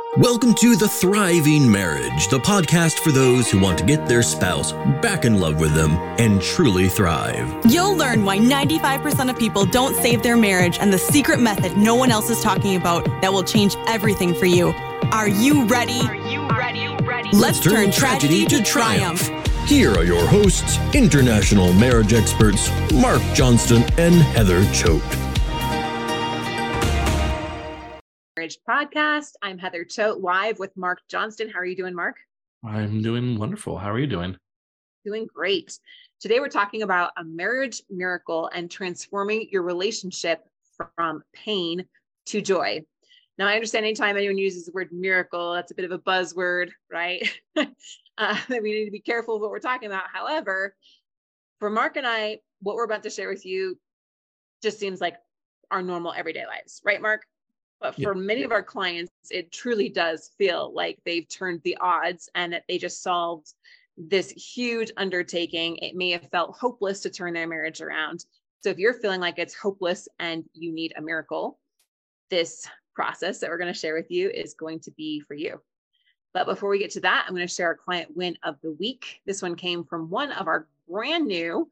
Welcome to The Thriving Marriage, the podcast for those who want to get their spouse back in love with them and truly thrive. You'll learn why 95% of people don't save their marriage and the secret method no one else is talking about that will change everything for you. Are you ready? Let's turn tragedy to triumph. Here are your hosts, international marriage experts, Mark Johnston and Heather Choate. Marriage Podcast. I'm Heather Choate, live with Mark Johnston. How are you doing, Mark? I'm doing wonderful. How are you doing? Doing great. Today we're talking about a marriage miracle and transforming your relationship from pain to joy. Now, I understand anytime anyone uses the word miracle, that's a bit of a buzzword, right? That we need to be careful of what we're talking about. However, for Mark and I, what we're about to share with you just seems like our normal everyday lives, right, Mark? But for many of our clients, it truly does feel like they've turned the odds and that they just solved this huge undertaking. It may have felt hopeless to turn their marriage around. So if you're feeling like it's hopeless and you need a miracle, this process that we're going to share with you is going to be for you. But before we get to that, I'm going to share our client win of the week. This one came from one of our brand new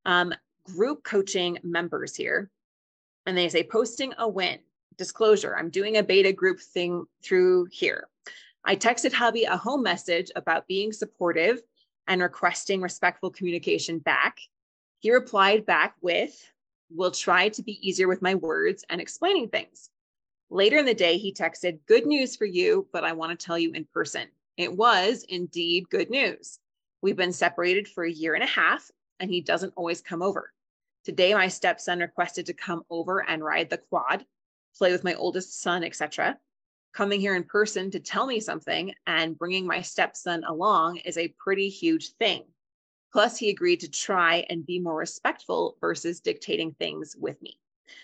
group coaching members here. And they say, posting a win. Disclosure, I'm doing a beta group thing through here. I texted hubby a home message about being supportive and requesting respectful communication back. He replied back with, "We'll try to be easier with my words and explaining things." Later in the day, he texted, "Good news for you, but I want to tell you in person." It was indeed good news. We've been separated for a year and a half, and he doesn't always come over. Today, my stepson requested to come over and ride the quad, play with my oldest son, etc. Coming here in person to tell me something and bringing my stepson along is a pretty huge thing. Plus, he agreed to try and be more respectful versus dictating things with me.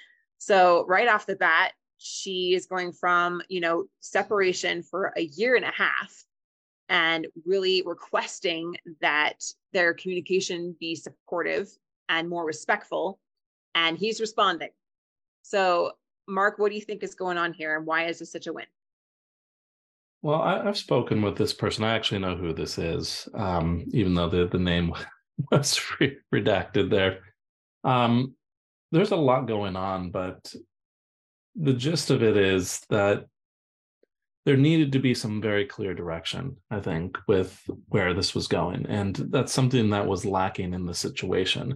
So right off the bat, she is going from, separation for a year and a half and really requesting that their communication be supportive and more respectful. And he's responding. So Mark, what do you think is going on here and why is this such a win? Well, I've spoken with this person. I actually know who this is, even though the name was redacted there. There's a lot going on, but the gist of it is that there needed to be some very clear direction, I think, with where this was going. And that's something that was lacking in the situation.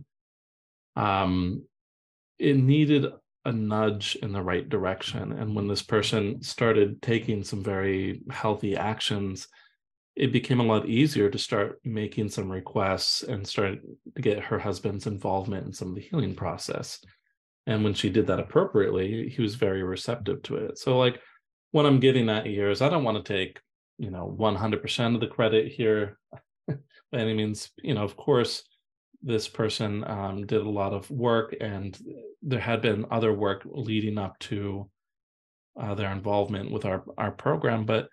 It needed a nudge in the right direction. And when this person started taking some very healthy actions, it became a lot easier to start making some requests and start to get her husband's involvement in some of the healing process. And when she did that appropriately, he was very receptive to it. So what I'm getting at here is I don't want to take, 100% of the credit here by any means. Of course, this person did a lot of work, and there had been other work leading up to their involvement with our program. But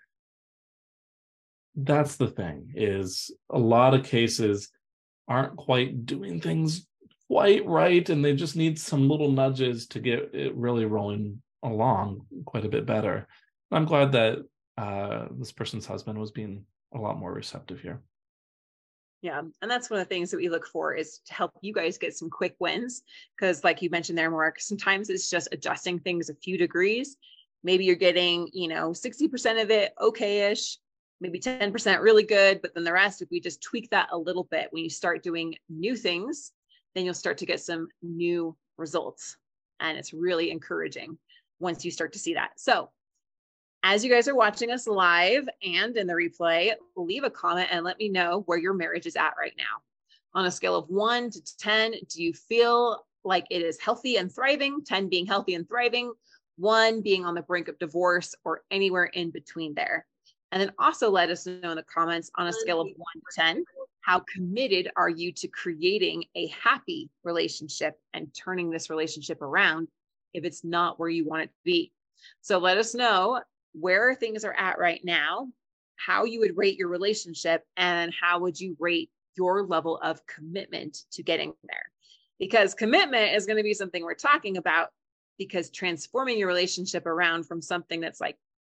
that's the thing, is a lot of cases aren't quite doing things quite right, and they just need some little nudges to get it really rolling along quite a bit better. I'm glad that this person's husband was being a lot more receptive here. Yeah. And that's one of the things that we look for, is to help you guys get some quick wins. Because like you mentioned there, Mark, sometimes it's just adjusting things a few degrees. Maybe you're getting, 60% of it okay-ish, maybe 10% really good. But then the rest, if we just tweak that a little bit, when you start doing new things, then you'll start to get some new results. And it's really encouraging once you start to see that. So as you guys are watching us live and in the replay, leave a comment and let me know where your marriage is at right now. On a scale of 1 to 10, do you feel like it is healthy and thriving? 10 being healthy and thriving, 1 being on the brink of divorce, or anywhere in between there. And then also let us know in the comments, on a scale of 1 to 10, how committed are you to creating a happy relationship and turning this relationship around if it's not where you want it to be. So let us know where things are at right now, how you would rate your relationship, and how would you rate your level of commitment to getting there. Because commitment is going to be something we're talking about, because transforming your relationship around from something that's like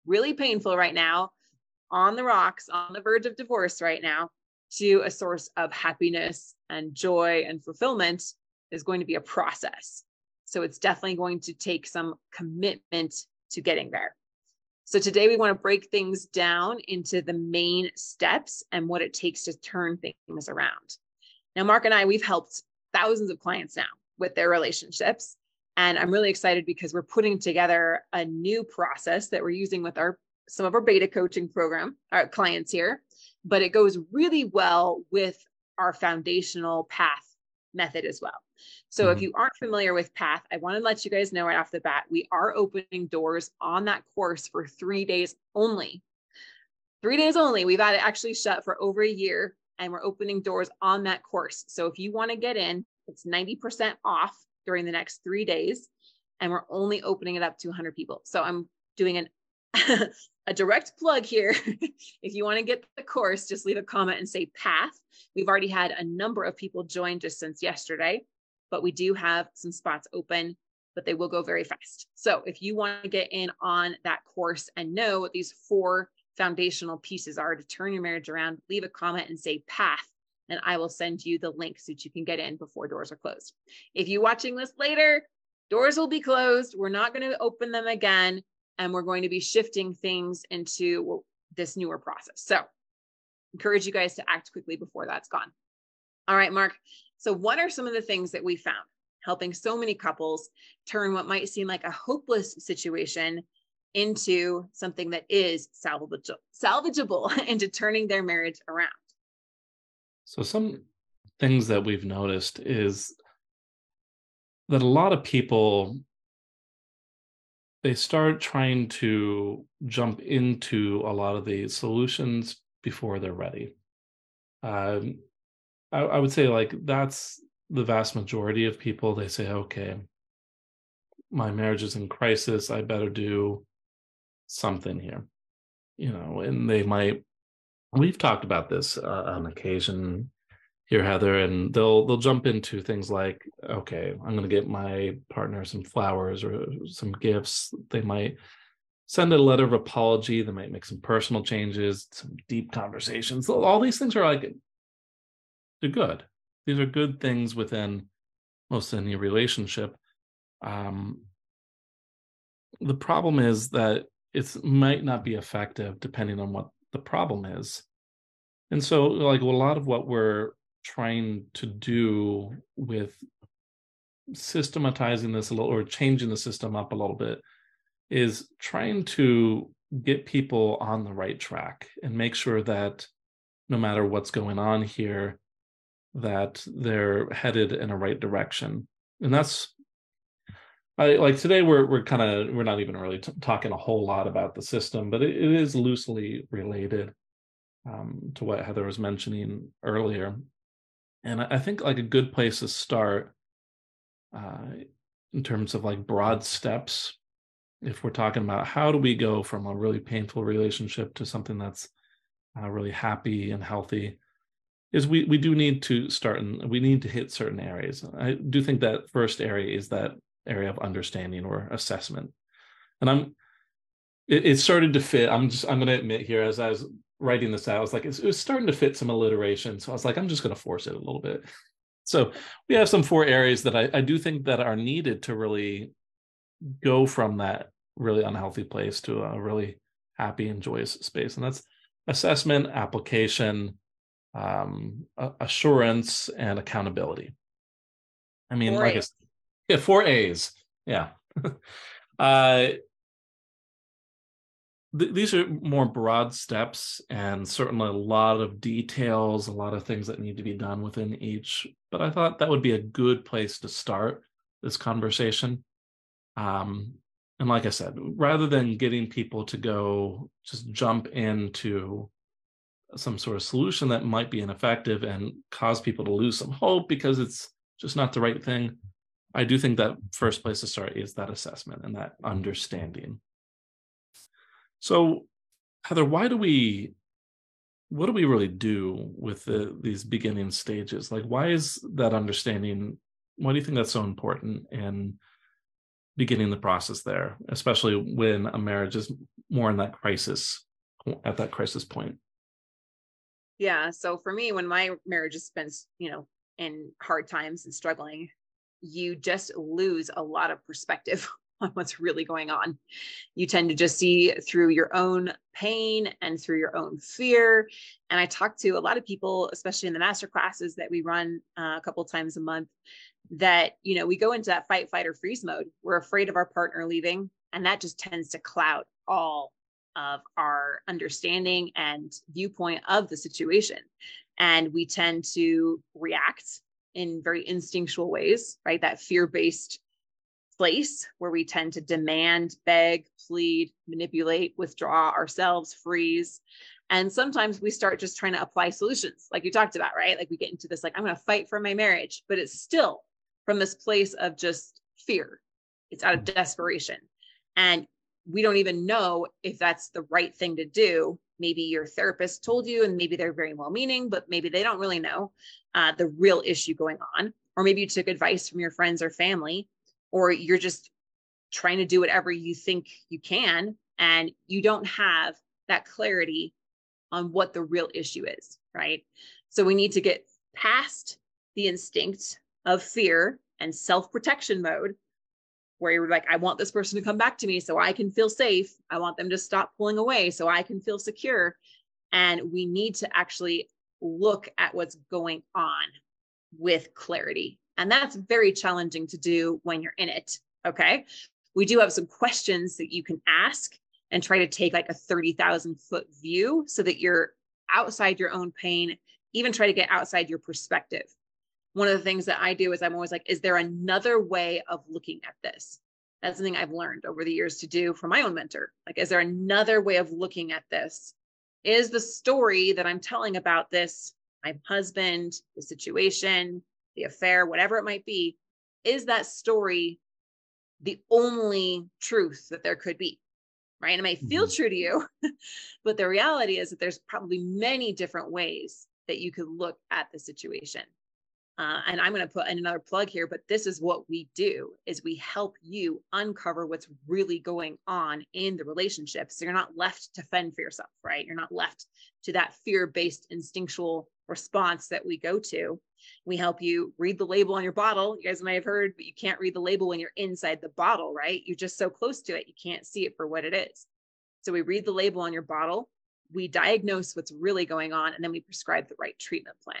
really painful right now, on the rocks, on the verge of divorce right now, to a source of happiness and joy and fulfillment is going to be a process. So it's definitely going to take some commitment to getting there. So today we want to break things down into the main steps and what it takes to turn things around. Now, Mark and I, we've helped thousands of clients now with their relationships. And I'm really excited because we're putting together a new process that we're using with some of our beta coaching program, our clients here, but it goes really well with our foundational PATH method as well. So if you aren't familiar with PATH, I want to let you guys know right off the bat, we are opening doors on that course for 3 days only. 3 days only. We've had it actually shut for over a year, and we're opening doors on that course. So if you want to get in, it's 90% off during the next 3 days, and we're only opening it up to 100 people. So I'm doing a direct plug here. If you want to get the course, just leave a comment and say PATH. We've already had a number of people join just since yesterday, but we do have some spots open, but they will go very fast. So if you want to get in on that course and know what these 4 foundational pieces are to turn your marriage around, leave a comment and say PATH, and I will send you the link so that you can get in before doors are closed. If you're watching this later, doors will be closed. We're not going to open them again, and we're going to be shifting things into this newer process. So encourage you guys to act quickly before that's gone. All right, Mark. So what are some of the things that we found helping so many couples turn what might seem like a hopeless situation into something that is salvageable into turning their marriage around? So some things that we've noticed is that a lot of people, they start trying to jump into a lot of the solutions before they're ready. I would say like that's the vast majority of people. They say, okay, my marriage is in crisis. I better do something here, and we've talked about this on occasion here, Heather, and they'll jump into things like, okay, I'm going to get my partner some flowers or some gifts. They might send a letter of apology. They might make some personal changes, some deep conversations. All these things are like, they're good. These are good things within most any relationship. The problem is that it might not be effective depending on what the problem is. And so like a lot of what we're trying to do with systematizing this a little or changing the system up a little bit is trying to get people on the right track and make sure that no matter what's going on here, that they're headed in a right direction. And that's like today we're not even really talking a whole lot about the system, but it is loosely related to what Heather was mentioning earlier. And I think like a good place to start in terms of like broad steps, if we're talking about how do we go from a really painful relationship to something that's really happy and healthy, is we do need to start and we need to hit certain areas. I do think that first area is that area of understanding or assessment. And it started to fit. I'm going to admit here, as I was writing this out, I was like, it was starting to fit some alliteration. So I was like, I'm just going to force it a little bit. So we have some 4 areas that I do think that are needed to really go from that really unhealthy place to a really happy and joyous space. And that's assessment, application, assurance, and accountability. I mean, like I said, yeah, 4 A's. Yeah. These are more broad steps and certainly a lot of details, a lot of things that need to be done within each. But I thought that would be a good place to start this conversation. And like I said, rather than getting people to go just jump into some sort of solution that might be ineffective and cause people to lose some hope because it's just not the right thing, I do think that first place to start is that assessment and that understanding. So, Heather, what do we really do with these beginning stages? Like, why is that understanding, why do you think that's so important? And beginning the process there, especially when a marriage is more in that crisis, at that crisis point. Yeah. So for me, when my marriage has been, in hard times and struggling, you just lose a lot of perspective on what's really going on. You tend to just see through your own pain and through your own fear. And I talk to a lot of people, especially in the master classes that we run a couple of times a month, that, we go into that fight, flight, or freeze mode. We're afraid of our partner leaving, and that just tends to cloud all of our understanding and viewpoint of the situation. And we tend to react in very instinctual ways, right? That fear-based place where we tend to demand, beg, plead, manipulate, withdraw ourselves, freeze. And sometimes we start just trying to apply solutions, like you talked about, right? Like we get into this, like, I'm going to fight for my marriage, but it's still from this place of just fear. It's out of desperation. And we don't even know if that's the right thing to do. Maybe your therapist told you, and maybe they're very well-meaning, but maybe they don't really know the real issue going on. Or maybe you took advice from your friends or family, or you're just trying to do whatever you think you can, and you don't have that clarity on what the real issue is, right? So we need to get past the instinct of fear and self-protection mode, where you're like, I want this person to come back to me so I can feel safe. I want them to stop pulling away so I can feel secure. And we need to actually look at what's going on with clarity. And that's very challenging to do when you're in it. Okay. We do have some questions that you can ask and try to take like a 30,000 foot view so that you're outside your own pain, even try to get outside your perspective. One of the things that I do is I'm always like, is there another way of looking at this? That's something I've learned over the years to do from my own mentor. Like, is there another way of looking at this? Is the story that I'm telling about this, my husband, the situation, the affair, whatever it might be, is that story the only truth that there could be? Right? It may feel true to you, but the reality is that there's probably many different ways that you could look at the situation. And I'm going to put in another plug here, but this is what we do, is we help you uncover what's really going on in the relationship. So you're not left to fend for yourself, right? You're not left to that fear-based instinctual response that we go to. We help you read the label on your bottle. You guys may have heard, but you can't read the label when you're inside the bottle, right? You're just so close to it. You can't see it for what it is. So we read the label on your bottle, we diagnose what's really going on, and then we prescribe the right treatment plan.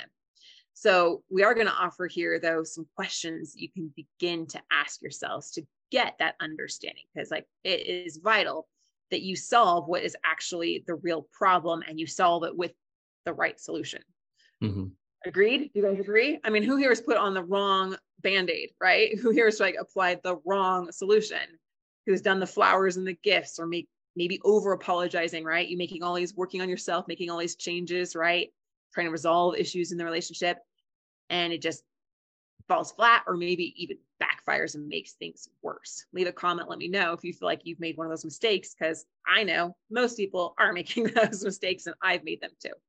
So we are going to offer here, though, some questions you can begin to ask yourselves to get that understanding, because like it is vital that you solve what is actually the real problem and you solve it with the right solution. Agreed? Do you guys agree? I mean, who here has put on the wrong Band-Aid, right? Who here has like applied the wrong solution? Who's done the flowers and the gifts, or maybe over apologizing, right? You working on yourself, making all these changes, right? Trying to resolve issues in the relationship, and it just falls flat, or maybe even backfires and makes things worse. Leave a comment. Let me know if you feel like you've made one of those mistakes, because I know most people are making those mistakes, and I've made them too.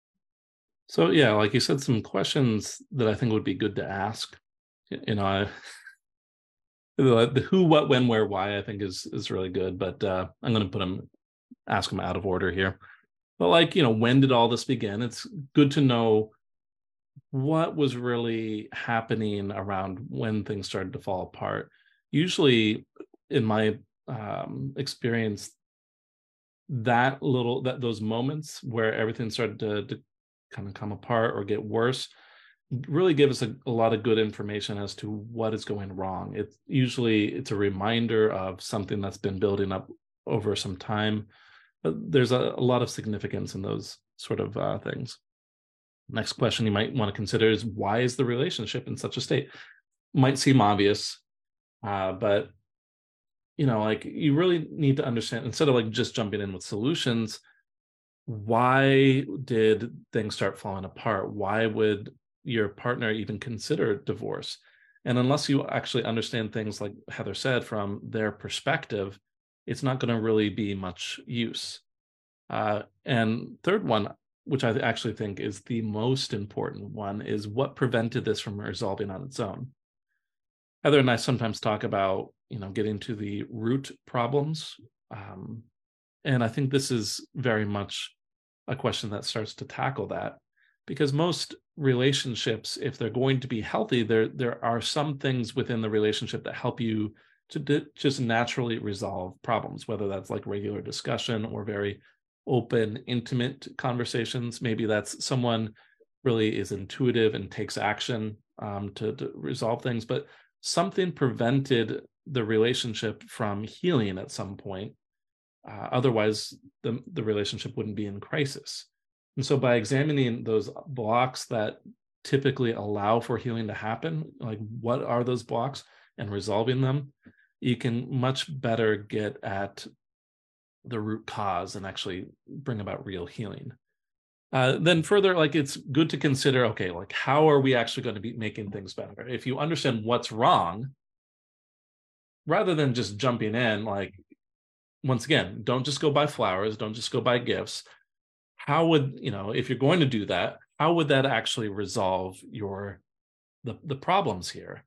So yeah, like you said, some questions that I think would be good to ask. The who, what, when, where, why, I think is really good, but I'm going to ask them out of order here. But like, when did all this begin? It's good to know what was really happening around when things started to fall apart. Usually, in my experience, those moments where everything started to kind of come apart or get worse really give us a lot of good information as to what is going wrong. It's a reminder of something that's been building up over some time. But there's a lot of significance in those sort of things. Next question you might want to consider is, why is the relationship in such a state? Might seem obvious, but you really need to understand, instead of like just jumping in with solutions, why did things start falling apart? Why would your partner even consider divorce? And unless you actually understand things, like Heather said, from their perspective, it's not going to really be much use. And third one, which I actually think is the most important one, is what prevented this from resolving on its own. Heather and I sometimes talk about, getting to the root problems. And I think this is very much a question that starts to tackle that, because most relationships, if they're going to be healthy, there are some things within the relationship that help you to just naturally resolve problems, whether that's like regular discussion or very open, intimate conversations. Maybe that's someone really is intuitive and takes action to resolve things, but something prevented the relationship from healing at some point. Otherwise, the relationship wouldn't be in crisis. And so by examining those blocks that typically allow for healing to happen, like what are those blocks, and resolving them, you can much better get at the root cause and actually bring about real healing. Then further, like it's good to consider, okay, like how are we actually going to be making things better? If you understand what's wrong, rather than just jumping in, like, once again, don't just go buy flowers, don't just go buy gifts. How would, if you're going to do that, how would that actually resolve the problems here?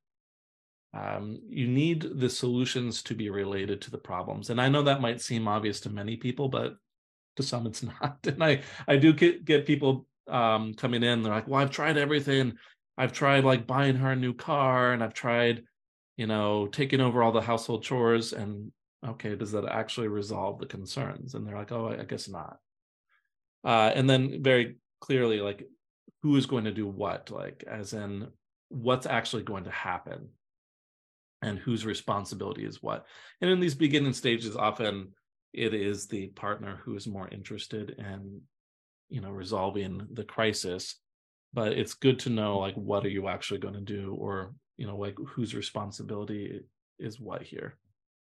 You need the solutions to be related to the problems. And I know that might seem obvious to many people, but to some it's not. And I do get people coming in, they're like, well, I've tried everything. I've tried like buying her a new car, and I've tried, taking over all the household chores, and okay, does that actually resolve the concerns? And they're like, oh, I guess not. And then very clearly, like, who is going to do what, like, as in what's actually going to happen and whose responsibility is what. And in these beginning stages, often it is the partner who is more interested in, resolving the crisis. But it's good to know, like, what are you actually going to do, or, like, whose responsibility is what here.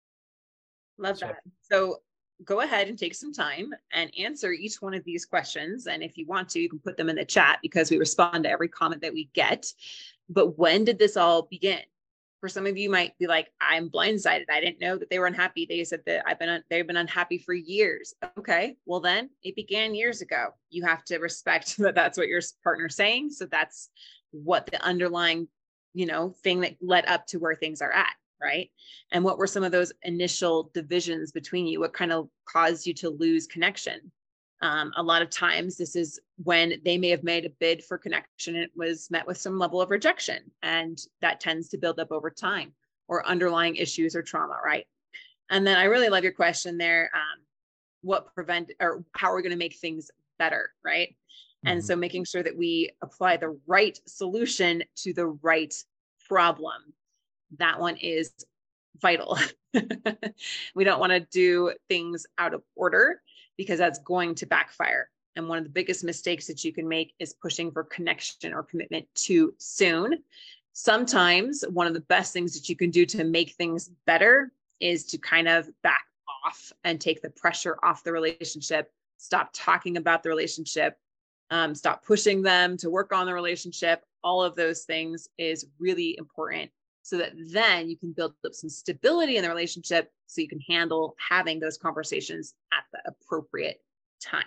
Love that. So go ahead and take some time and answer each one of these questions. And if you want to, you can put them in the chat, because we respond to every comment that we get. But when did this all begin? For some of you might be like, I'm blindsided. I didn't know that they were unhappy. They said that they've been unhappy for years. Okay, well then it began years ago. You have to respect that that's what your partner's saying. So that's what the underlying, thing that led up to where things are at. Right. And what were some of those initial divisions between you? What kind of caused you to lose connection? A lot of times this is when they may have made a bid for connection and it was met with some level of rejection, and that tends to build up over time, or underlying issues or trauma. Right. And then I really love your question there. How are we going to make things better? Right. Mm-hmm. And so making sure that we apply the right solution to the right problem. That one is vital. We don't want to do things out of order, because that's going to backfire. And one of the biggest mistakes that you can make is pushing for connection or commitment too soon. Sometimes one of the best things that you can do to make things better is to kind of back off and take the pressure off the relationship, stop talking about the relationship, stop pushing them to work on the relationship. All of those things is really important, so that then you can build up some stability in the relationship, so you can handle having those conversations at the appropriate time.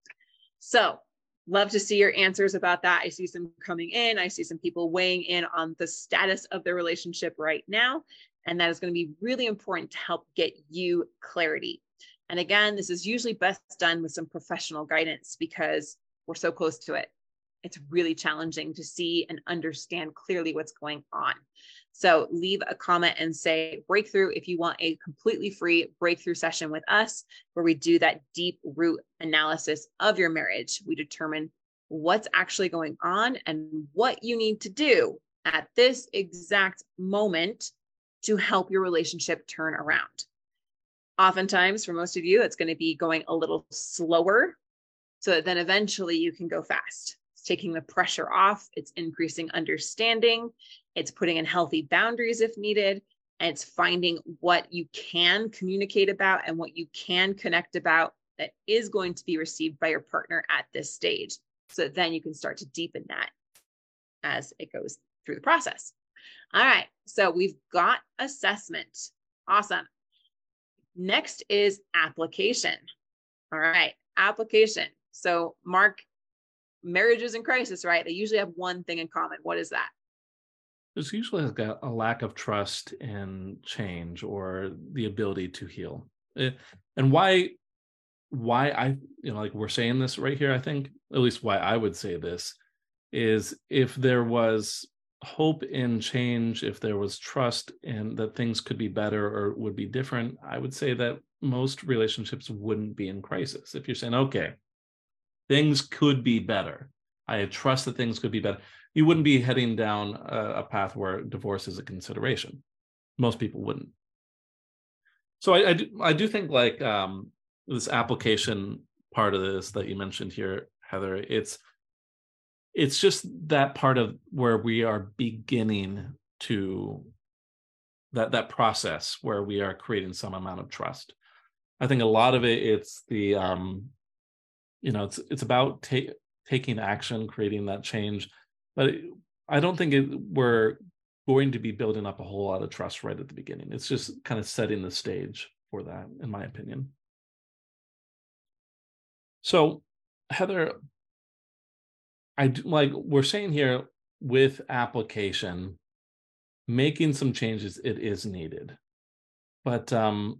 So love to see your answers about that. I see some coming in. I see some people weighing in on the status of their relationship right now. And that is going to be really important to help get you clarity. And again, this is usually best done with some professional guidance, because we're so close to it. It's really challenging to see and understand clearly what's going on. So leave a comment and say breakthrough if you want a completely free breakthrough session with us, where we do that deep root analysis of your marriage. We determine what's actually going on and what you need to do at this exact moment to help your relationship turn around. Oftentimes, for most of you, it's going to be going a little slower, so that then eventually you can go fast. It's taking the pressure off. It's increasing understanding. It's putting in healthy boundaries if needed. And it's finding what you can communicate about and what you can connect about that is going to be received by your partner at this stage. So that then you can start to deepen that as it goes through the process. All right. So we've got assessment. Awesome. Next is application. All right. Application. So Mark, marriages in crisis, right? They usually have one thing in common. What is that? there's usually a lack of trust in change or the ability to heal. And why I, like we're saying this right here, I think, at least why I would say this, is if there was hope in change, if there was trust in that things could be better or would be different, I would say that most relationships wouldn't be in crisis. If you're saying, okay, things could be better, I trust that things could be better, you wouldn't be heading down a path where divorce is a consideration. Most people wouldn't. So I do think like this application part of this that you mentioned here, Heather, it's just that part of where we are beginning to that process where we are creating some amount of trust. I think a lot of it's the it's about taking action, creating that change, but I don't think we're going to be building up a whole lot of trust right at the beginning. It's just kind of setting the stage for that, in my opinion. So, Heather, like we're saying here, with application, making some changes, it is needed. But I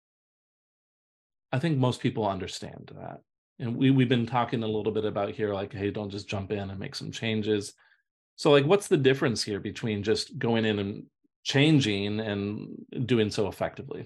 think most people understand that. And we've been talking a little bit about here, like, hey, don't just jump in and make some changes. So like, what's the difference here between just going in and changing and doing so effectively?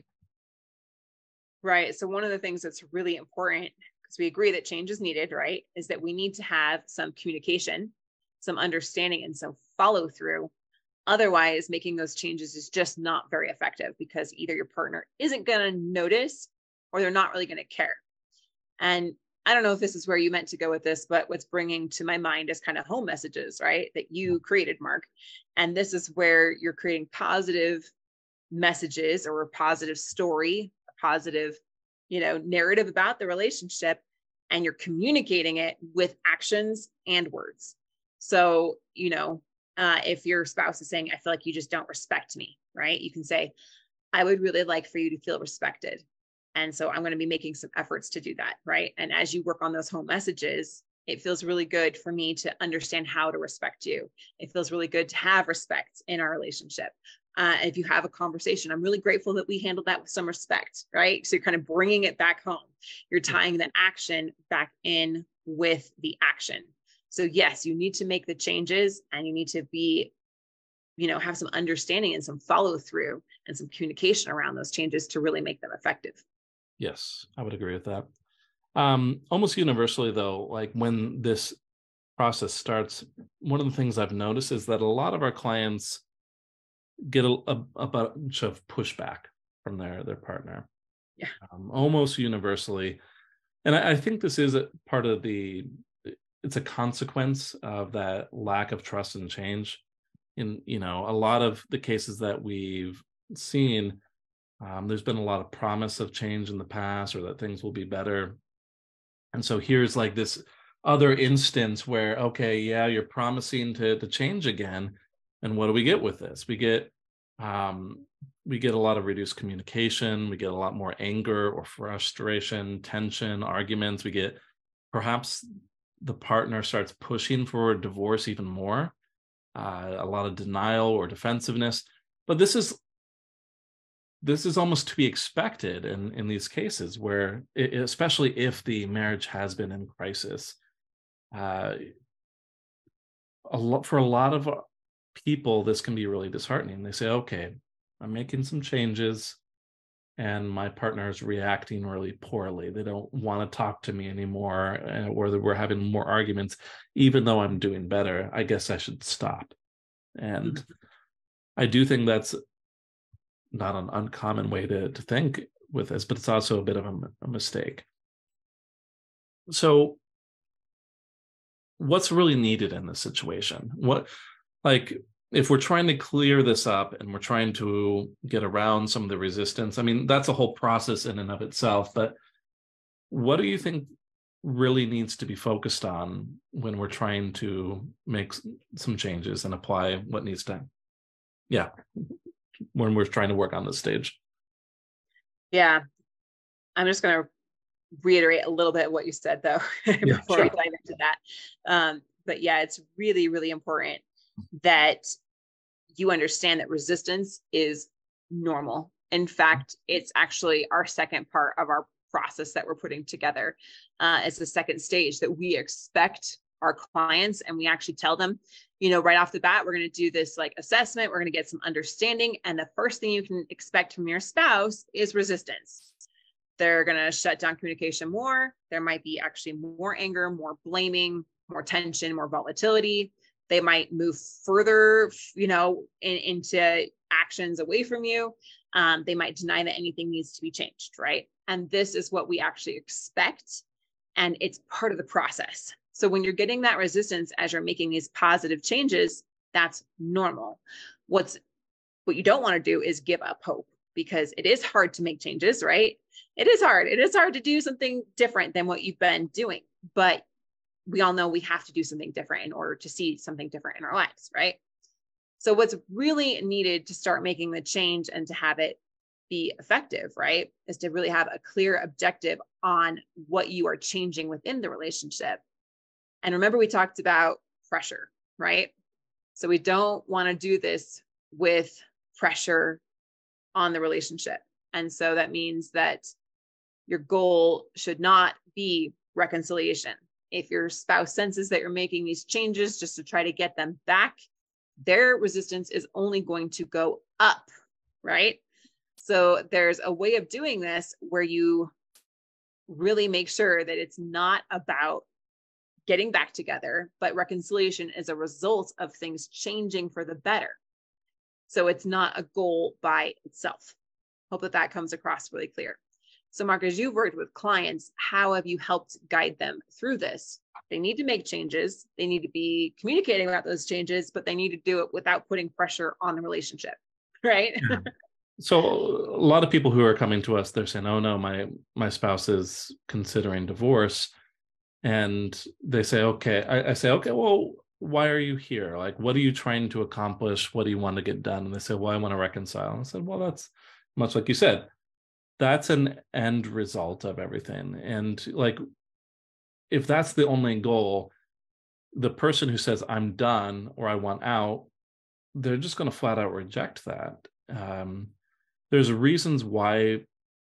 Right. So one of the things that's really important, because we agree that change is needed, right, is that we need to have some communication, some understanding, and some follow through. Otherwise, making those changes is just not very effective, because either your partner isn't going to notice or they're not really going to care. And I don't know if this is where you meant to go with this, but what's bringing to my mind is kind of home messages, right, that you created, Mark. And this is where you're creating positive messages or a positive story, a positive, narrative about the relationship, and you're communicating it with actions and words. So, if your spouse is saying, I feel like you just don't respect me, right? You can say, I would really like for you to feel respected. And so I'm going to be making some efforts to do that, right? And as you work on those home messages, it feels really good for me to understand how to respect you. It feels really good to have respect in our relationship. If you have a conversation, I'm really grateful that we handled that with some respect, right? So you're kind of bringing it back home. You're tying the action back in with the action. So yes, you need to make the changes, and you need to be, have some understanding and some follow through and some communication around those changes to really make them effective. Yes, I would agree with that. Almost universally, though, like when this process starts, one of the things I've noticed is that a lot of our clients get a bunch of pushback from their partner. Yeah. Almost universally. And I think this is a part of it's a consequence of that lack of trust and change. In, a lot of the cases that we've seen, there's been a lot of promise of change in the past, or that things will be better. And so here's like this other instance where, okay, yeah, you're promising to change again. And what do we get with this? We get a lot of reduced communication. We get a lot more anger or frustration, tension, arguments. We get perhaps the partner starts pushing for a divorce even more, a lot of denial or defensiveness. But this is almost to be expected in these cases where, especially if the marriage has been in crisis. For a lot of people, this can be really disheartening. They say, okay, I'm making some changes and my partner is reacting really poorly. They don't want to talk to me anymore, or that we're having more arguments, even though I'm doing better. I guess I should stop. And I do think that's not an uncommon way to think with this, but it's also a bit of a mistake. So what's really needed in this situation? If we're trying to clear this up and we're trying to get around some of the resistance, I mean, that's a whole process in and of itself, but what do you think really needs to be focused on when we're trying to make some changes and apply what needs to, when we're trying to work on this stage? Yeah. I'm just going to reiterate a little bit of what you said, though, before we dive into that. But yeah, it's really, really important that you understand that resistance is normal. In fact, it's actually our second part of our process that we're putting together. It's the second stage that we expect our clients, and we actually tell them, right off the bat, we're going to do this like assessment. We're going to get some understanding. And the first thing you can expect from your spouse is resistance. They're going to shut down communication more. There might be actually more anger, more blaming, more tension, more volatility. They might move further, into actions away from you. They might deny that anything needs to be changed, right? And this is what we actually expect. And it's part of the process. So when you're getting that resistance as you're making these positive changes, that's normal. What you don't want to do is give up hope, because it is hard to make changes, right? It is hard. It is hard to do something different than what you've been doing. But we all know we have to do something different in order to see something different in our lives, right? So what's really needed to start making the change and to have it be effective, right, is to really have a clear objective on what you are changing within the relationship. And remember, we talked about pressure, right? So we don't want to do this with pressure on the relationship. And so that means that your goal should not be reconciliation. If your spouse senses that you're making these changes just to try to get them back, their resistance is only going to go up, right? So there's a way of doing this where you really make sure that it's not about getting back together, but reconciliation is a result of things changing for the better. So it's not a goal by itself. Hope that comes across really clear. So Mark, as you've worked with clients, how have you helped guide them through this? They need to make changes. They need to be communicating about those changes, but they need to do it without putting pressure on the relationship, right? Yeah. So a lot of people who are coming to us, they're saying, oh no, my spouse is considering divorce. And they say, okay, I say, okay, well, why are you here? Like, what are you trying to accomplish? What do you want to get done? And they say, well, I want to reconcile. And I said, well, that's much like you said, that's an end result of everything. And like, if that's the only goal, the person who says, I'm done or I want out, they're just going to flat out reject that. There's reasons why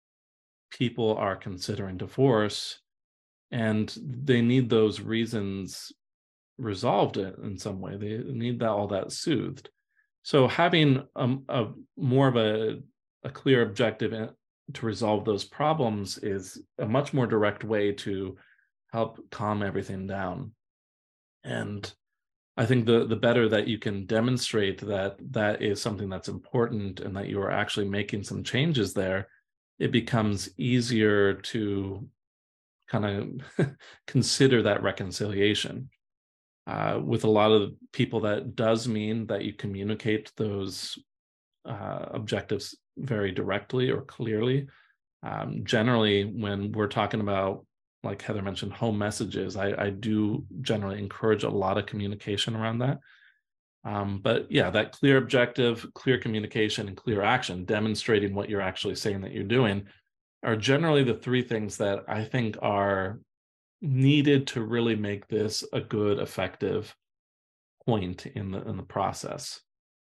people are considering divorce, and they need those reasons resolved in some way. They need all that soothed. So having a more of a clear objective to resolve those problems is a much more direct way to help calm everything down. And I think the better that you can demonstrate that is something that's important and that you are actually making some changes there, it becomes easier to kind of consider that reconciliation. With a lot of people, that does mean that you communicate those objectives very directly or clearly. Generally, when we're talking about, like Heather mentioned, home messages, I do generally encourage a lot of communication around that. But yeah, that clear objective, clear communication, and clear action, demonstrating what you're actually saying that you're doing, are generally the three things that I think are needed to really make this a good, effective point in the process.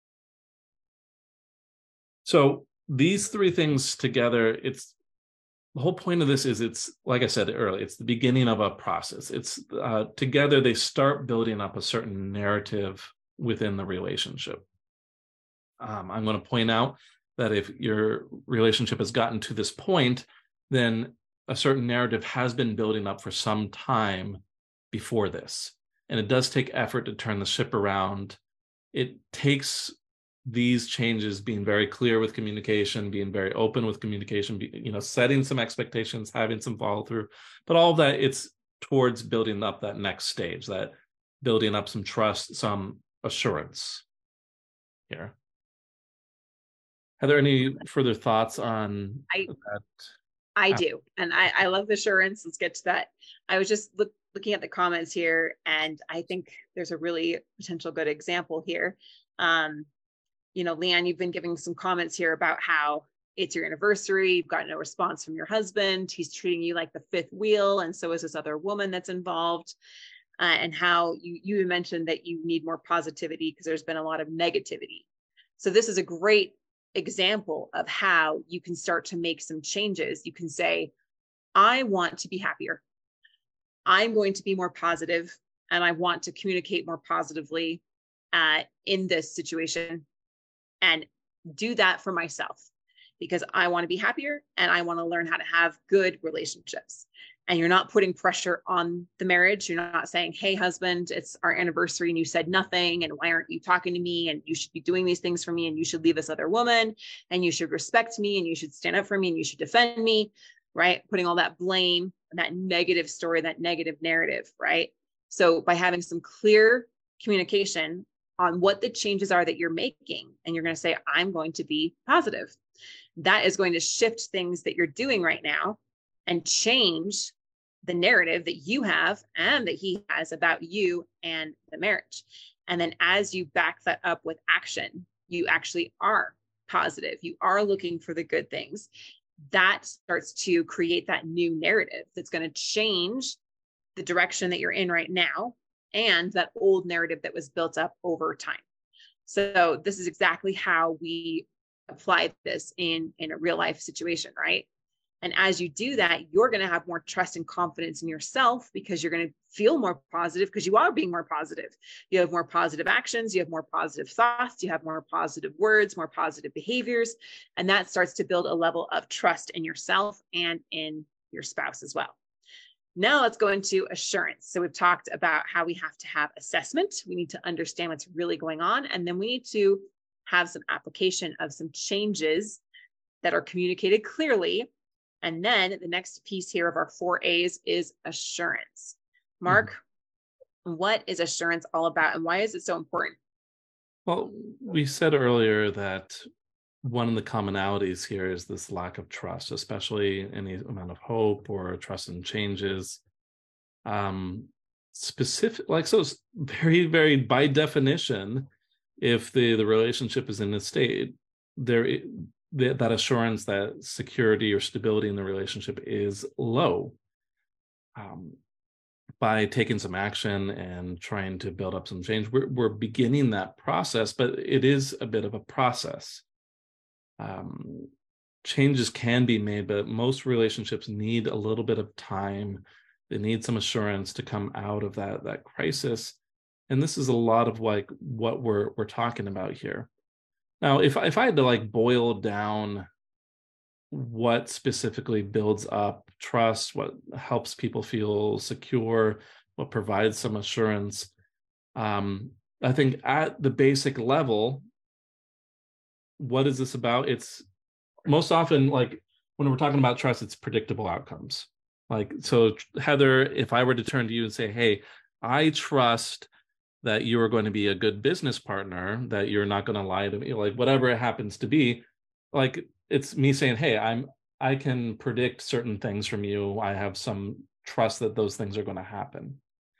So these three things together, the whole point of this is, it's like I said earlier, it's the beginning of a process. It's together they start building up a certain narrative within the relationship. I'm going to point out that if your relationship has gotten to this point, then a certain narrative has been building up for some time before this. And it does take effort to turn the ship around. It takes these changes being very clear with communication, being very open with communication, setting some expectations, having some follow through, but all of that, it's towards building up that next stage, that building up some trust, some assurance here. Heather, any further thoughts on that? I do. And I love the assurance. Let's get to that. I was just looking at the comments here, and I think there's a really potential good example here. Leanne, you've been giving some comments here about how it's your anniversary. You've got no response from your husband. He's treating you like the fifth wheel. And so is this other woman that's involved. And how you mentioned that you need more positivity because there's been a lot of negativity. So this is a great example of how you can start to make some changes. You can say, I want to be happier. I'm going to be more positive, and I want to communicate more positively in this situation, and do that for myself, because I want to be happier and I want to learn how to have good relationships. And you're not putting pressure on the marriage. You're not saying, hey, husband, it's our anniversary and you said nothing. And why aren't you talking to me? And you should be doing these things for me. And you should leave this other woman. And you should respect me. And you should stand up for me. And you should defend me, right? Putting all that blame, that negative story, that negative narrative, right? So by having some clear communication on what the changes are that you're making, and you're going to say, I'm going to be positive. That is going to shift things that you're doing right now and change the narrative that you have and that he has about you and the marriage. And then as you back that up with action, you actually are positive. You are looking for the good things. That starts to create that new narrative that's going to change the direction that you're in right now and that old narrative that was built up over time. So this is exactly how we apply this in a real life situation, right? And as you do that, you're going to have more trust and confidence in yourself, because you're going to feel more positive because you are being more positive. You have more positive actions, you have more positive thoughts, you have more positive words, more positive behaviors. And that starts to build a level of trust in yourself and in your spouse as well. Now let's go into assurance. So we've talked about how we have to have assessment. We need to understand what's really going on. And then we need to have some application of some changes that are communicated clearly. And then the next piece here of our 4 A's is assurance. Mark, what is assurance all about, and why is it so important? Well, we said earlier that one of the commonalities here is this lack of trust, especially any amount of hope or trust in changes. Specific, like, so it's very, very by definition, if the relationship is in a state, that assurance, that security or stability in the relationship is low. By taking some action and trying to build up some change, we're beginning that process, but it is a bit of a process. Changes can be made, but most relationships need a little bit of time. They need some assurance to come out of that crisis. And this is a lot of like what we're talking about here. Now, if I had to like boil down what specifically builds up trust, what helps people feel secure, what provides some assurance, I think at the basic level, what is this about? It's most often, like when we're talking about trust, it's predictable outcomes. Like, so Heather, if I were to turn to you and say, hey, I trust that you are going to be a good business partner, that you're not going to lie to me, like whatever it happens to be, like it's me saying, hey, I can predict certain things from you. I have some trust that those things are going to happen.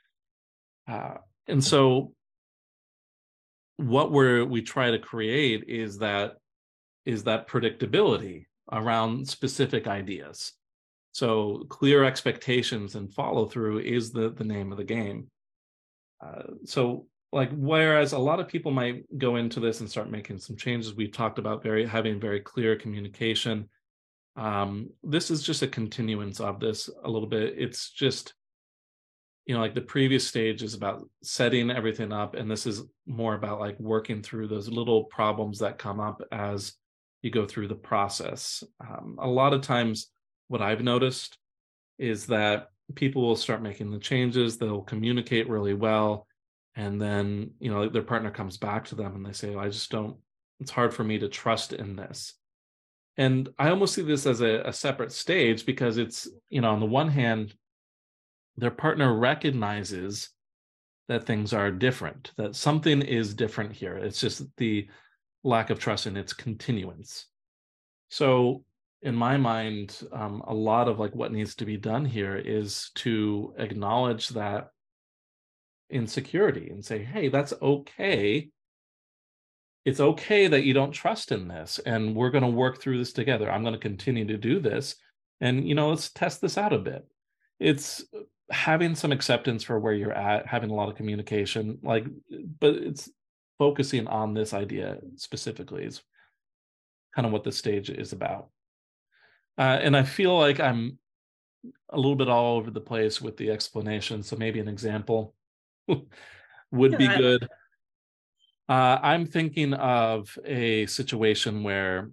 And so what we try to create is that predictability around specific ideas. So clear expectations and follow through is the name of the game. So like, whereas a lot of people might go into this and start making some changes, we've talked about having very clear communication. This is just a continuance of this a little bit. It's just, like the previous stage is about setting everything up, and this is more about like working through those little problems that come up as you go through the process. A lot of times what I've noticed is that people will start making the changes, they'll communicate really well, and then, their partner comes back to them and they say, it's hard for me to trust in this. And I almost see this as a separate stage, because it's, on the one hand, their partner recognizes that things are different, that something is different here. It's just the lack of trust in its continuance. So in my mind, a lot of like what needs to be done here is to acknowledge that insecurity and say, hey, that's okay. It's okay that you don't trust in this, and we're going to work through this together. I'm going to continue to do this, and let's test this out a bit. It's having some acceptance for where you're at, having a lot of communication, but it's focusing on this idea specifically is kind of what this stage is about. And I feel like I'm a little bit all over the place with the explanation, so maybe an example would be good. I'm thinking of a situation where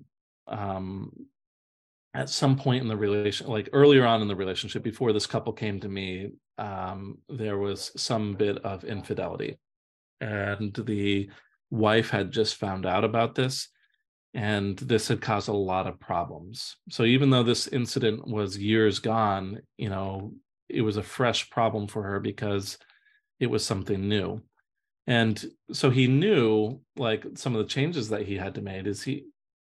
at some point in the relation, like earlier on in the relationship, before this couple came to me, there was some bit of infidelity, and the wife had just found out about this, and this had caused a lot of problems. So even though this incident was years gone, it was a fresh problem for her because it was something new. And so he knew, like, some of the changes that he had to make is he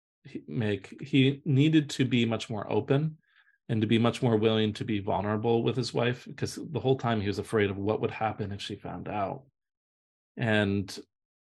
needed to be much more open and to be much more willing to be vulnerable with his wife, because the whole time he was afraid of what would happen if she found out. And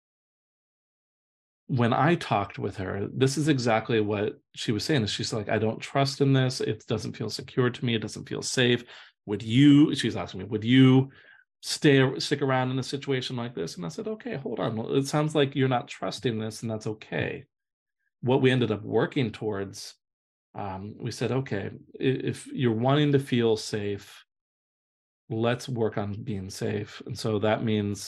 when I talked with her, this is exactly what she was saying. She's like, I don't trust in this. It doesn't feel secure to me. It doesn't feel safe. She's asking me, would you stick around in a situation like this? And I said, okay, hold on. Well, it sounds like you're not trusting this, and that's okay. What we ended up working towards, we said, okay, if you're wanting to feel safe, let's work on being safe. And so that means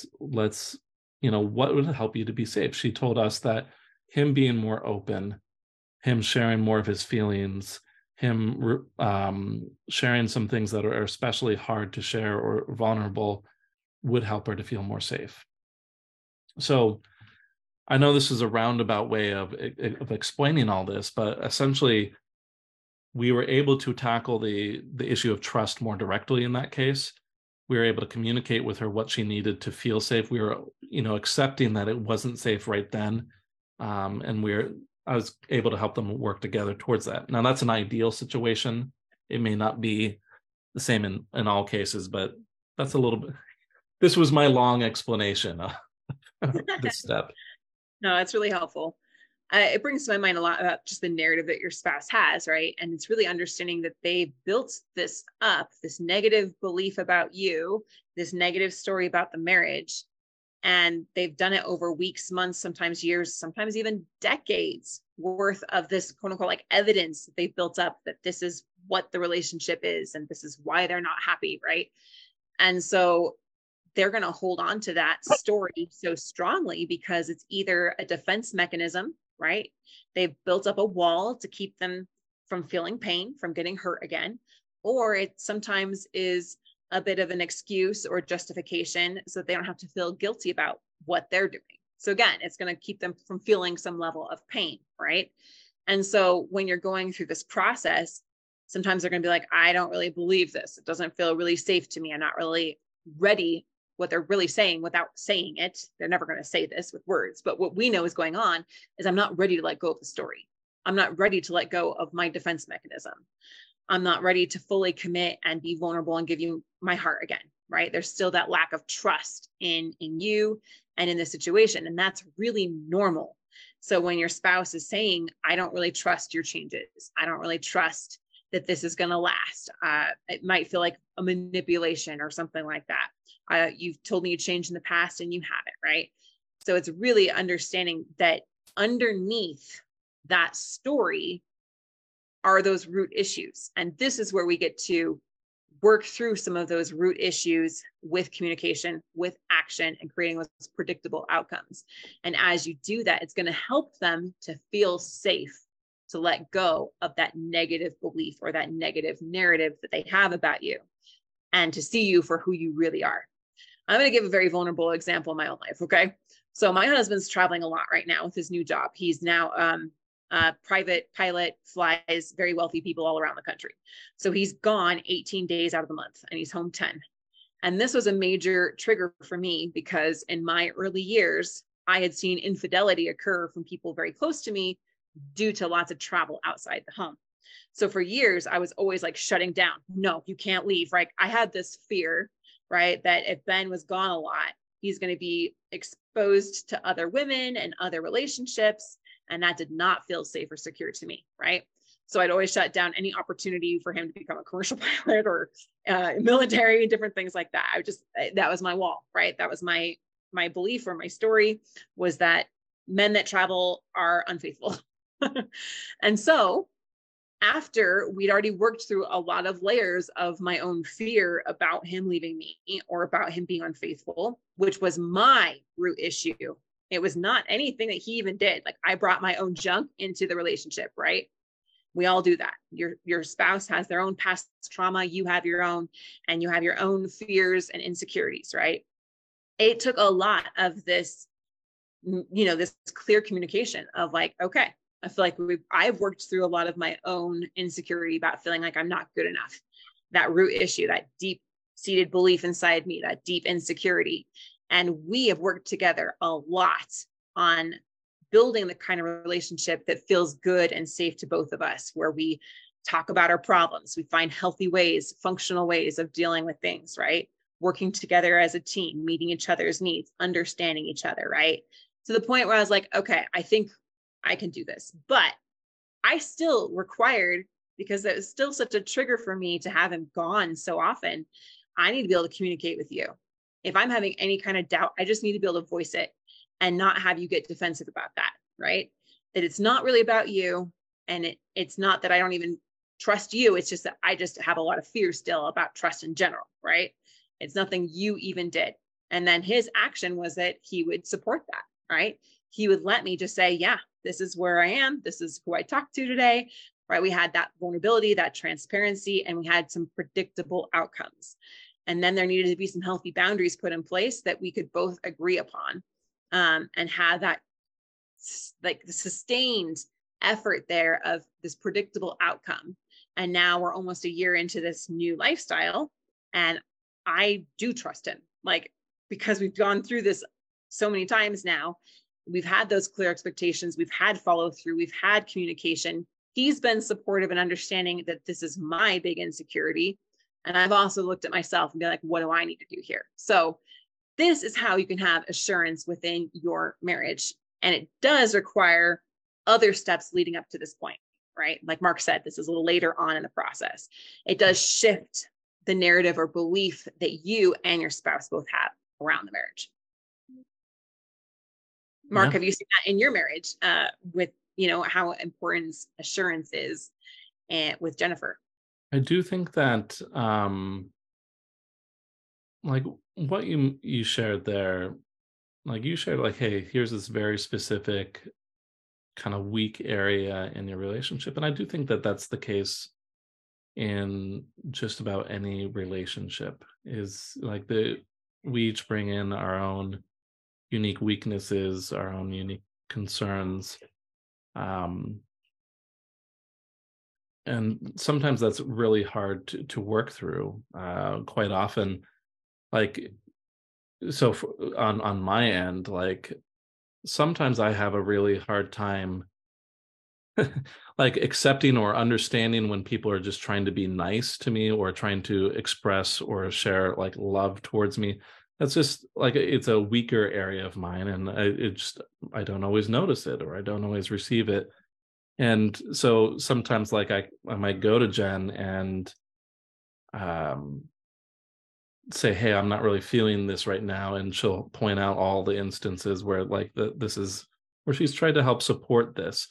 what would help you to be safe? She told us that him being more open, him sharing more of his feelings, him sharing some things that are especially hard to share or vulnerable would help her to feel more safe. So I know this is a roundabout way of explaining all this, but essentially we were able to tackle the issue of trust more directly in that case. We were able to communicate with her what she needed to feel safe. We were, accepting that it wasn't safe right then. And I was able to help them work together towards that. Now, that's an ideal situation. It may not be the same in all cases, but that's a little bit, this was my long explanation of this step. No, it's really helpful. It brings to my mind a lot about just the narrative that your spouse has, right? And it's really understanding that they built this up, this negative belief about you, this negative story about the marriage, and they've done it over weeks, months, sometimes years, sometimes even decades worth of this quote unquote like evidence that they've built up that this is what the relationship is and this is why they're not happy, right? And so they're going to hold on to that story so strongly because it's either a defense mechanism, right? They've built up a wall to keep them from feeling pain, from getting hurt again, or it sometimes is a bit of an excuse or justification so that they don't have to feel guilty about what they're doing. So again, it's going to keep them from feeling some level of pain, right? And so when you're going through this process, sometimes they're going to be like, I don't really believe this. It doesn't feel really safe to me. I'm not really ready. What they're really saying without saying it, they're never going to say this with words, but what we know is going on is I'm not ready to let go of the story. I'm not ready to let go of my defense mechanism. I'm not ready to fully commit and be vulnerable and give you my heart again, right? There's still that lack of trust in you and in the situation. And that's really normal. So when your spouse is saying, I don't really trust your changes, I don't really trust that this is going to last. It might feel like a manipulation or something like that. You've told me you changed in the past and you haven't, right? So it's really understanding that underneath that story are those root issues. And this is where we get to work through some of those root issues with communication, with action, and creating those predictable outcomes. And as you do that, it's going to help them to feel safe to let go of that negative belief or that negative narrative that they have about you and to see you for who you really are. I'm going to give a very vulnerable example in my own life. Okay. So my husband's traveling a lot right now with his new job. He's now a private pilot, flies very wealthy people all around the country. So he's gone 18 days out of the month and he's home 10. And this was a major trigger for me because in my early years, I had seen infidelity occur from people very close to me due to lots of travel outside the home. So for years, I was always like shutting down. No, you can't leave, right? I had this fear, right? That if Ben was gone a lot, he's going to be exposed to other women and other relationships. And that did not feel safe or secure to me, right? So I'd always shut down any opportunity for him to become a commercial pilot or military, different things like that. That was my wall, right? That was my my belief or my story was that men that travel are unfaithful. And so after we'd already worked through a lot of layers of my own fear about him leaving me or about him being unfaithful, which was my root issue. It was not anything that he even did. Like, I brought my own junk into the relationship, right? We all do that. Your spouse has their own past trauma, you have your own, and you have your own fears and insecurities, right? It took a lot of this, this clear communication of like, okay, I feel like I've worked through a lot of my own insecurity about feeling like I'm not good enough. That root issue, that deep seated belief inside me, that deep insecurity. And we have worked together a lot on building the kind of relationship that feels good and safe to both of us, where we talk about our problems, we find healthy ways, functional ways of dealing with things, right? Working together as a team, meeting each other's needs, understanding each other, right? To the point where I was like, okay, I think I can do this. But I still required, because it was still such a trigger for me to have him gone so often, I need to be able to communicate with you. If I'm having any kind of doubt, I just need to be able to voice it and not have you get defensive about that, right? That it's not really about you. And it's not that I don't even trust you. It's just that I just have a lot of fear still about trust in general, right? It's nothing you even did. And then his action was that he would support that, right? He would let me just say, yeah, this is where I am. This is who I talked to today, right? We had that vulnerability, that transparency, and we had some predictable outcomes. And then there needed to be some healthy boundaries put in place that we could both agree upon, and have that like the sustained effort there of this predictable outcome. And now we're almost a year into this new lifestyle, and I do trust him, like, because we've gone through this so many times now. We've had those clear expectations. We've had follow through. We've had communication. He's been supportive and understanding that this is my big insecurity. And I've also looked at myself and be like, what do I need to do here? So this is how you can have assurance within your marriage. And it does require other steps leading up to this point, right? Like Mark said, this is a little later on in the process. It does shift the narrative or belief that you and your spouse both have around the marriage. Mark, have you seen that in your marriage with, how important assurance is with Jennifer? I do think that like what you shared there, like you shared like, hey, here's this very specific kind of weak area in your relationship. And I do think that that's the case in just about any relationship, is like we each bring in our own unique weaknesses, our own unique concerns. And sometimes that's really hard to work through. Quite often, like, so on my end, like, sometimes I have a really hard time like accepting or understanding when people are just trying to be nice to me or trying to express or share like love towards me. That's just like, it's a weaker area of mine, and I don't always notice it, or I don't always receive it. And so sometimes like I might go to Jen and say, hey, I'm not really feeling this right now. And she'll point out all the instances where like this is where she's tried to help support this.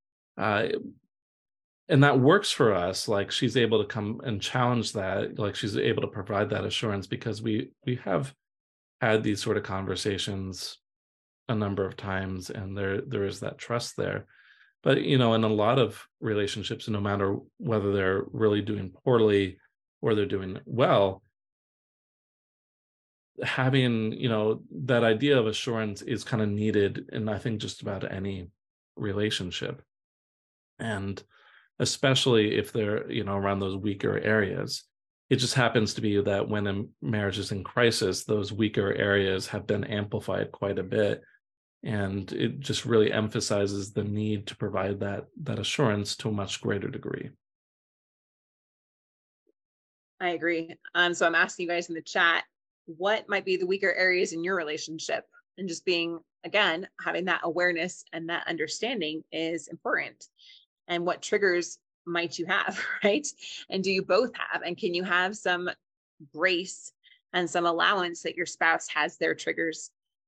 And that works for us. Like, she's able to come and challenge that. Like, she's able to provide that assurance because we have had these sort of conversations a number of times, and there is that trust there. But, in a lot of relationships, no matter whether they're really doing poorly or they're doing well, having, that idea of assurance is kind of needed in, I think, just about any relationship. And especially if they're, around those weaker areas. It just happens to be that when a marriage is in crisis, those weaker areas have been amplified quite a bit. And it just really emphasizes the need to provide that assurance to a much greater degree. I agree. So I'm asking you guys in the chat, what might be the weaker areas in your relationship? And just being, again, having that awareness and that understanding is important. And what triggers might you have, right? And do you both have? And can you have some grace and some allowance that your spouse has their triggers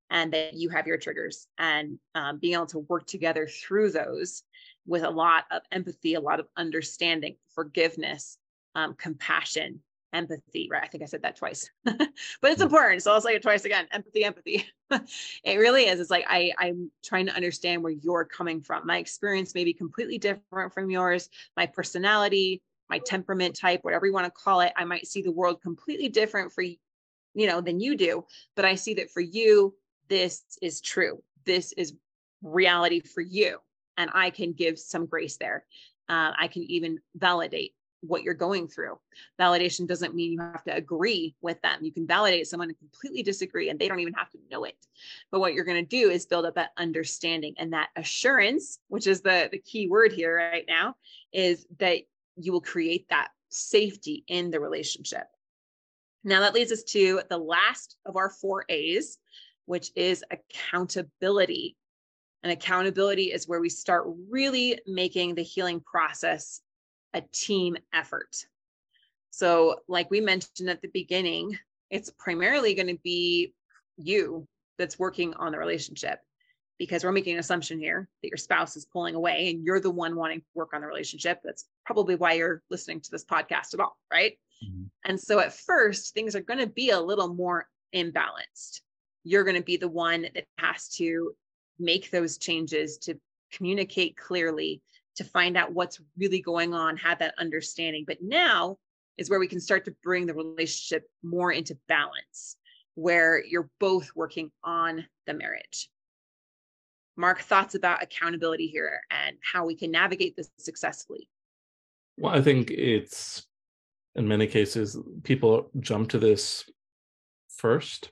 and that you have your triggers, and being able to work together through those with a lot of empathy, a lot of understanding, forgiveness, compassion, empathy, right? I think I said that twice, but it's important. So I'll say it twice again, empathy. It really is. It's like, I'm trying to understand where you're coming from. My experience may be completely different from yours. My personality, my temperament type, whatever you want to call it, I might see the world completely different for you, than you do, but I see that for you, this is true. This is reality for you. And I can give some grace there. I can even validate what you're going through. Validation doesn't mean you have to agree with them. You can validate someone and completely disagree, and they don't even have to know it. But what you're going to do is build up that understanding and that assurance, which is the key word here right now, is that you will create that safety in the relationship. Now that leads us to the last of our 4 A's, which is accountability. And accountability is where we start really making the healing process a team effort. So like we mentioned at the beginning, it's primarily going to be you that's working on the relationship, because we're making an assumption here that your spouse is pulling away and you're the one wanting to work on the relationship. That's probably why you're listening to this podcast at all, right? Mm-hmm. And so at first, things are going to be a little more imbalanced. You're going to be the one that has to make those changes, to communicate clearly, to find out what's really going on, have that understanding. But now is where we can start to bring the relationship more into balance, where you're both working on the marriage. Mark, thoughts about accountability here and how we can navigate this successfully? Well, I think it's, in many cases, people jump to this first.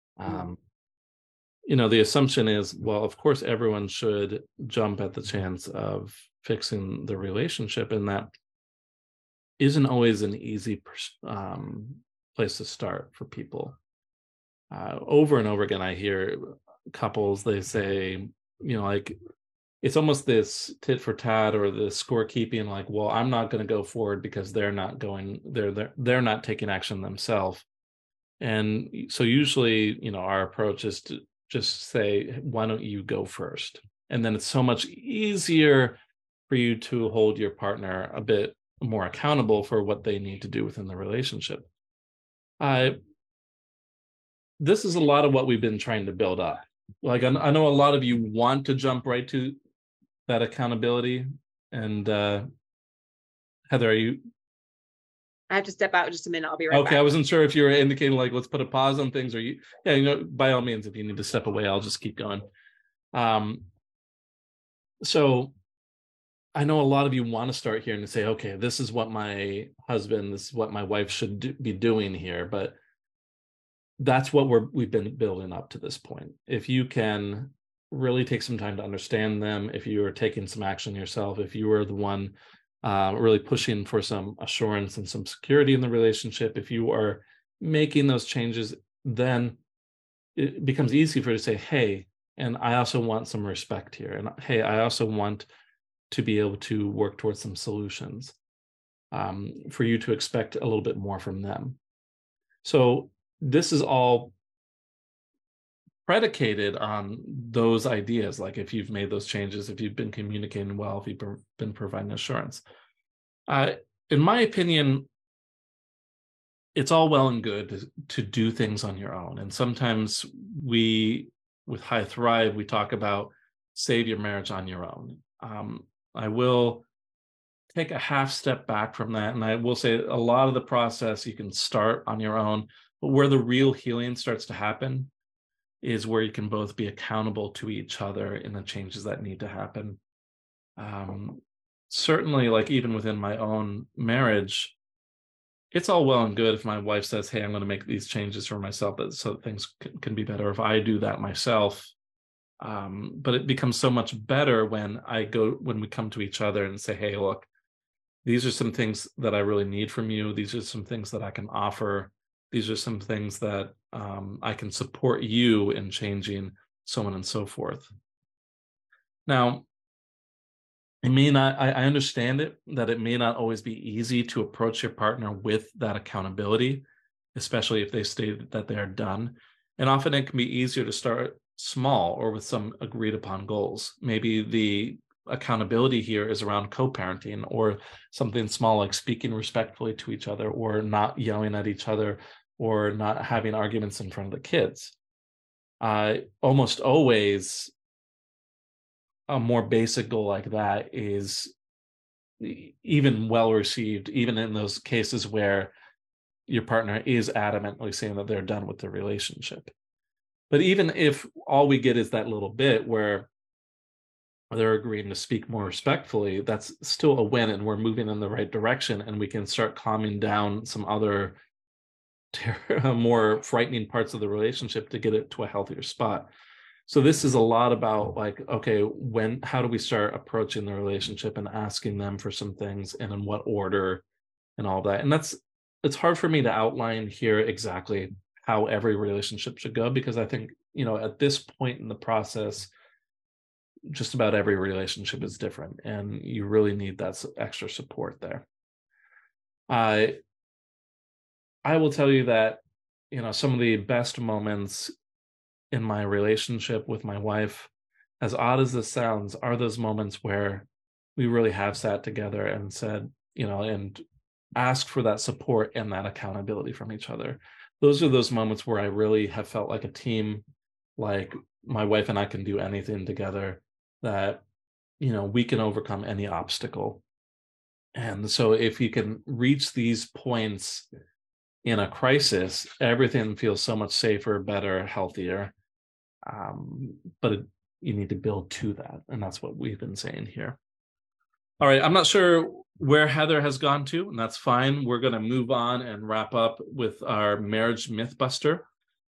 The assumption is, well, of course, everyone should jump at the chance of fixing the relationship. And that isn't always an easy place to start for people. Over and over again, I hear couples, they say, it's almost this tit for tat or the scorekeeping, like, well, I'm not going to go forward because they're not taking action themselves. And so usually, our approach is to just say, why don't you go first? And then it's so much easier for you to hold your partner a bit more accountable for what they need to do within the relationship. This is a lot of what we've been trying to build up. Like, I know a lot of you want to jump right to that accountability. And Heather, are you? I have to step out just a minute. I'll be right back. Okay, I wasn't sure if you were indicating, like, let's put a pause on things, or you, by all means, if you need to step away, I'll just keep going. So I know a lot of you want to start here and say, okay, this is what my husband, this is what my wife should be doing here. But that's what we've been building up to this point. If you can really take some time to understand them, if you are taking some action yourself, if you are the one really pushing for some assurance and some security in the relationship, if you are making those changes, then it becomes easy for you to say, hey, and I also want some respect here. And hey, I also want to be able to work towards some solutions, for you to expect a little bit more from them. So this is all predicated on those ideas. Like, if you've made those changes, if you've been communicating well, if you've been providing assurance. In my opinion, it's all well and good to do things on your own. And sometimes with High Thrive, we talk about save your marriage on your own. I will take a half step back from that. And I will say a lot of the process you can start on your own, but where the real healing starts to happen is where you can both be accountable to each other in the changes that need to happen. Certainly, like, even within my own marriage, it's all well and good if my wife says, hey, I'm going to make these changes for myself so that things can be better, if I do that myself. But it becomes so much better when we come to each other and say, hey, look, these are some things that I really need from you. These are some things that I can offer. These are some things that I can support you in changing, so on and so forth. Now, I understand that it may not always be easy to approach your partner with that accountability, especially if they state that they are done. And often it can be easier to start small or with some agreed upon goals. Maybe the accountability here is around co-parenting, or something small like speaking respectfully to each other, or not yelling at each other, or not having arguments in front of the kids. Almost always a more basic goal like that is even well received, even in those cases where your partner is adamantly saying that they're done with the relationship. But even if all we get is that little bit where they're agreeing to speak more respectfully, that's still a win, and we're moving in the right direction, and we can start calming down some other more frightening parts of the relationship to get it to a healthier spot. So this is a lot about like, okay, how do we start approaching the relationship and asking them for some things, and in what order, and all that. And it's hard for me to outline here exactly how every relationship should go, because I think, at this point in the process, just about every relationship is different, and you really need that extra support there. I will tell you that, some of the best moments in my relationship with my wife, as odd as this sounds, are those moments where we really have sat together and said, and asked for that support and that accountability from each other. Those are those moments where I really have felt like a team, like my wife and I can do anything together, that, we can overcome any obstacle. And so if you can reach these points in a crisis, everything feels so much safer, better, healthier. But you need to build to that. And that's what we've been saying here. All right. I'm not sure where Heather has gone to, and that's fine. We're going to move on and wrap up with our marriage mythbuster.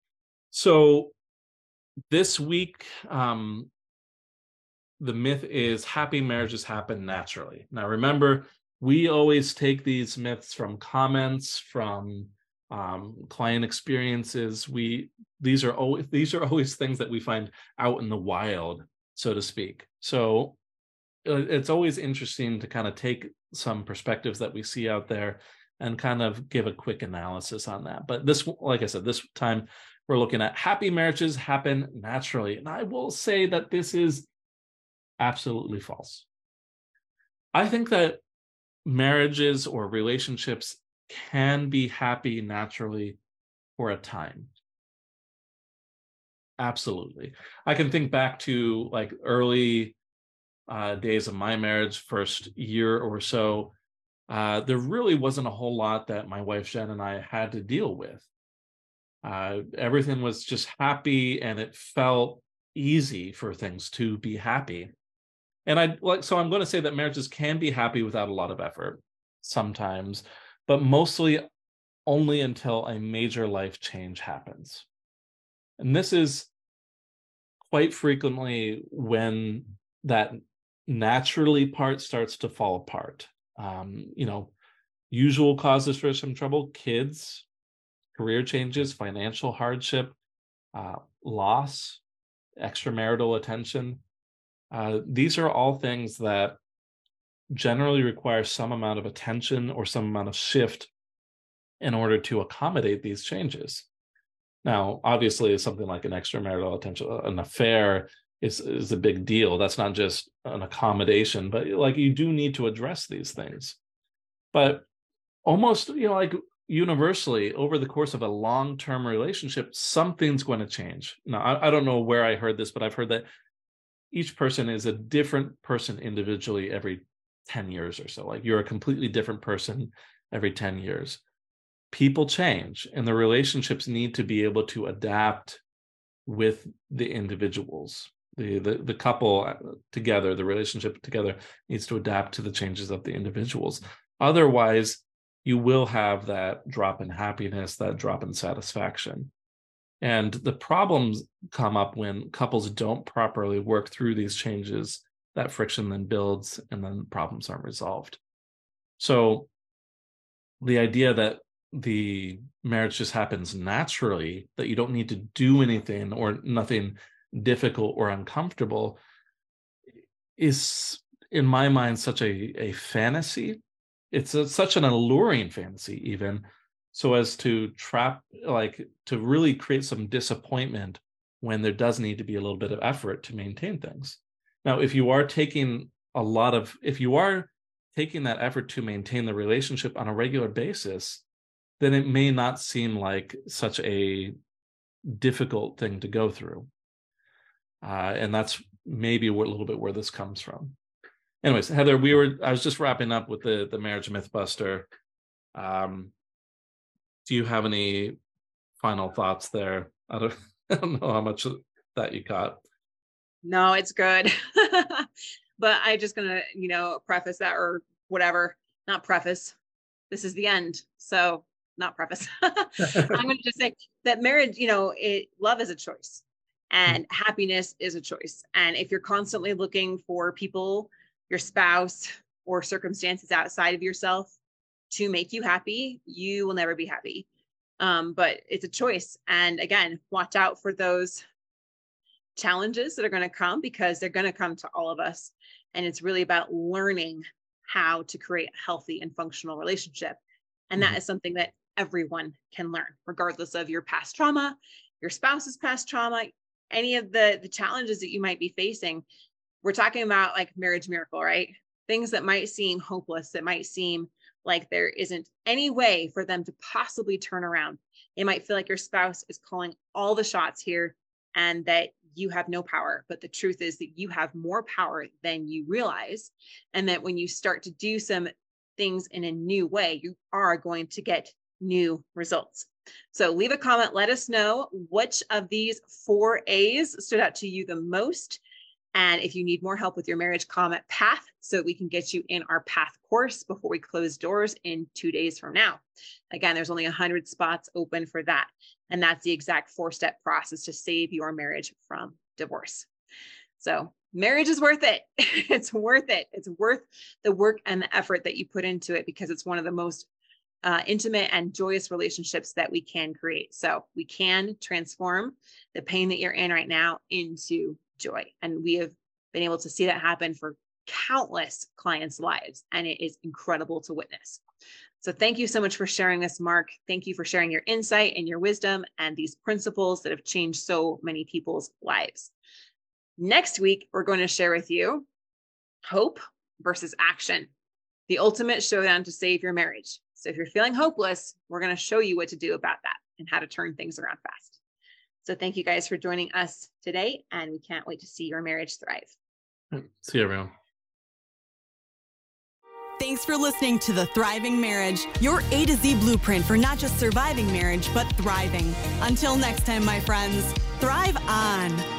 So this week, the myth is happy marriages happen naturally. Now, remember, we always take these myths from comments, from client experiences. These are always things that we find out in the wild, so to speak. So it's always interesting to kind of take some perspectives that we see out there and kind of give a quick analysis on that. But this, like I said, this time we're looking at happy marriages happen naturally. And I will say that this is absolutely false. I think that marriages or relationships can be happy naturally for a time. Absolutely. I can think back to like early days of my marriage, first year or so. There really wasn't a whole lot that my wife Jen and I had to deal with. Everything was just happy, and it felt easy for things to be happy. And I'm going to say that marriages can be happy without a lot of effort sometimes, but mostly only until a major life change happens. And this is quite frequently when that naturally part starts to fall apart. Usual causes for some trouble: kids, career changes, financial hardship, loss, extramarital attention. These are all things that generally require some amount of attention or some amount of shift in order to accommodate these changes. Now, obviously, something like an extramarital attention, an affair, is a big deal. That's not just an accommodation, but like you do need to address these things. But almost, like universally, over the course of a long-term relationship, something's going to change. Now, I don't know where I heard this, but I've heard that each person is a different person individually every 10 years or so. Like you're a completely different person every 10 years. People change, and the relationships need to be able to adapt with the individuals. The couple together, the relationship together needs to adapt to the changes of the individuals. Otherwise, you will have that drop in happiness, that drop in satisfaction. And the problems come up when couples don't properly work through these changes. That friction then builds, and then problems aren't resolved. So the idea that the marriage just happens naturally, that you don't need to do anything or nothing difficult or uncomfortable, is, in my mind, such a fantasy. It's such an alluring fantasy, even, so as to to really create some disappointment when there does need to be a little bit of effort to maintain things. Now, if you are taking that effort to maintain the relationship on a regular basis, then it may not seem like such a difficult thing to go through. And that's maybe a little bit where this comes from. Anyways, Heather, I was just wrapping up with the Marriage Mythbuster. Do you have any final thoughts there? I don't know how much of that you caught. No, it's good. But I just gonna, preface that, or whatever, not preface. This is the end. So not preface. I'm going to just say that marriage, love is a choice and happiness is a choice. And if you're constantly looking for people, your spouse or circumstances outside of yourself to make you happy, you will never be happy. But it's a choice. And again, watch out for those challenges that are going to come, because they're going to come to all of us. And it's really about learning how to create a healthy and functional relationship. And that is something that everyone can learn, regardless of your past trauma, your spouse's past trauma, any of the challenges that you might be facing. We're talking about like Marriage Miracle, right? Things that might seem hopeless, that might seem like there isn't any way for them to possibly turn around. It might feel like your spouse is calling all the shots here and that you have no power. But the truth is that you have more power than you realize. And that when you start to do some things in a new way, you are going to get new results. So leave a comment. Let us know which of these 4 A's stood out to you the most. And if you need more help with your marriage, comment PATH so we can get you in our PATH course before we close doors in 2 days from now. Again, there's only 100 spots open for that. And that's the exact 4-step process to save your marriage from divorce. So marriage is worth it. It's worth it. It's worth the work and the effort that you put into it, because it's one of the most intimate and joyous relationships that we can create. So we can transform the pain that you're in right now into joy. And we have been able to see that happen for countless clients' lives. And it is incredible to witness. So thank you so much for sharing this, Mark. Thank you for sharing your insight and your wisdom and these principles that have changed so many people's lives. Next week, we're going to share with you hope versus action, the ultimate showdown to save your marriage. So if you're feeling hopeless, we're going to show you what to do about that and how to turn things around fast. So thank you guys for joining us today, and we can't wait to see your marriage thrive. See you, everyone. Thanks for listening to The Thriving Marriage, your A to Z blueprint for not just surviving marriage, but thriving. Until next time, my friends, thrive on.